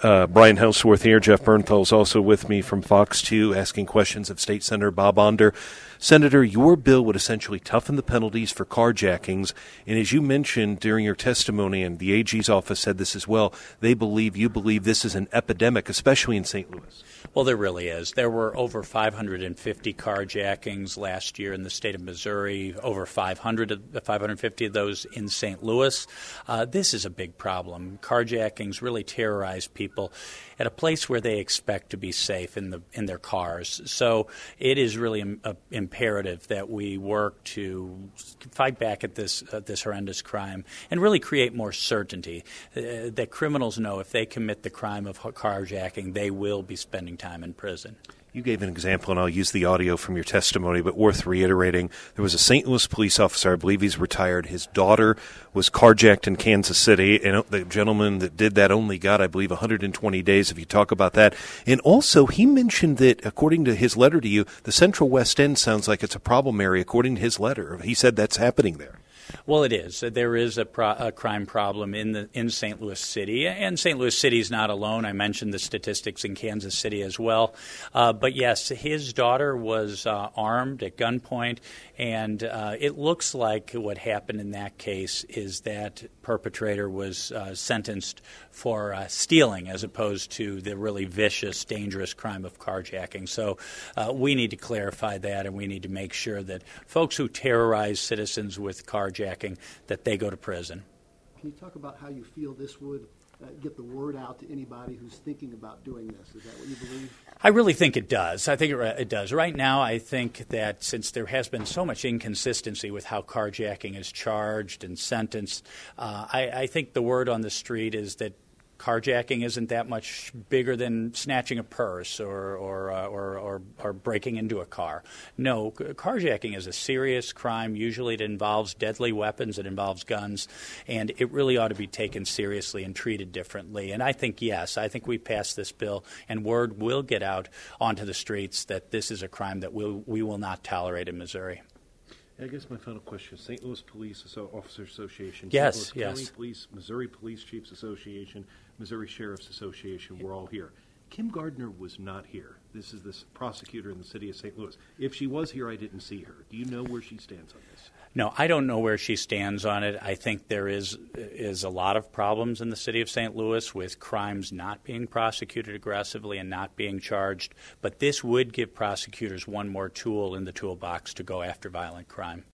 Brian Houseworth here. Jeff Bernthal is also with me from Fox 2 asking questions of State Senator Bob Onder. Senator, your bill would essentially toughen the penalties for carjackings, and as you mentioned during your testimony, and the AG's office said this as well, you believe this is an epidemic, especially in St. Louis. Well, there really is. There were over 550 carjackings last year in the state of Missouri, over 550 of those in St. Louis. This is a big problem. Carjackings really terrorize people at a place where they expect to be safe in their cars. So it is really imperative that we work to fight back at this horrendous crime and really create more certainty that criminals know if they commit the crime of carjacking, they will be spending time in prison. You gave an example, and I'll use the audio from your testimony, but worth reiterating. There was a St. Louis police officer, I believe he's retired. His daughter was carjacked in Kansas City, and the gentleman that did that only got, I believe, 120 days, if you talk about that. And also, he mentioned that, according to his letter to you, the Central West End sounds like it's a problem area, according to his letter. He said that's happening there. Well, it is. There is a crime problem in St. Louis City, and St. Louis City is not alone. I mentioned the statistics in Kansas City as well. But yes, his daughter was armed at gunpoint, and it looks like what happened in that case is that perpetrator was sentenced for stealing as opposed to the really vicious, dangerous crime of carjacking. So we need to clarify that, and we need to make sure that folks who terrorize citizens with carjacking, that they go to prison. Can you talk about how you feel this would get the word out to anybody who's thinking about doing this? Is that what you believe? I really think it does. I think it does. Right now, I think that since there has been so much inconsistency with how carjacking is charged and sentenced, I think the word on the street is that carjacking isn't that much bigger than snatching a purse or breaking into a car. No, carjacking is a serious crime. Usually it involves deadly weapons, it involves guns, and it really ought to be taken seriously and treated differently. And I think, yes, I think we passed this bill, and word will get out onto the streets that this is a crime that we will not tolerate in Missouri. I guess my final question is St. Louis Police Officers Association, yes, St. Louis County yes. Police, Missouri Police Chiefs Association, Missouri Sheriff's Association, we're all here. Kim Gardner was not here. This is this prosecutor in the city of St. Louis. If she was here, I didn't see her. Do you know where she stands on this? No, I don't know where she stands on it. I think there is a lot of problems in the city of St. Louis with crimes not being prosecuted aggressively and not being charged. But this would give prosecutors one more tool in the toolbox to go after violent crime.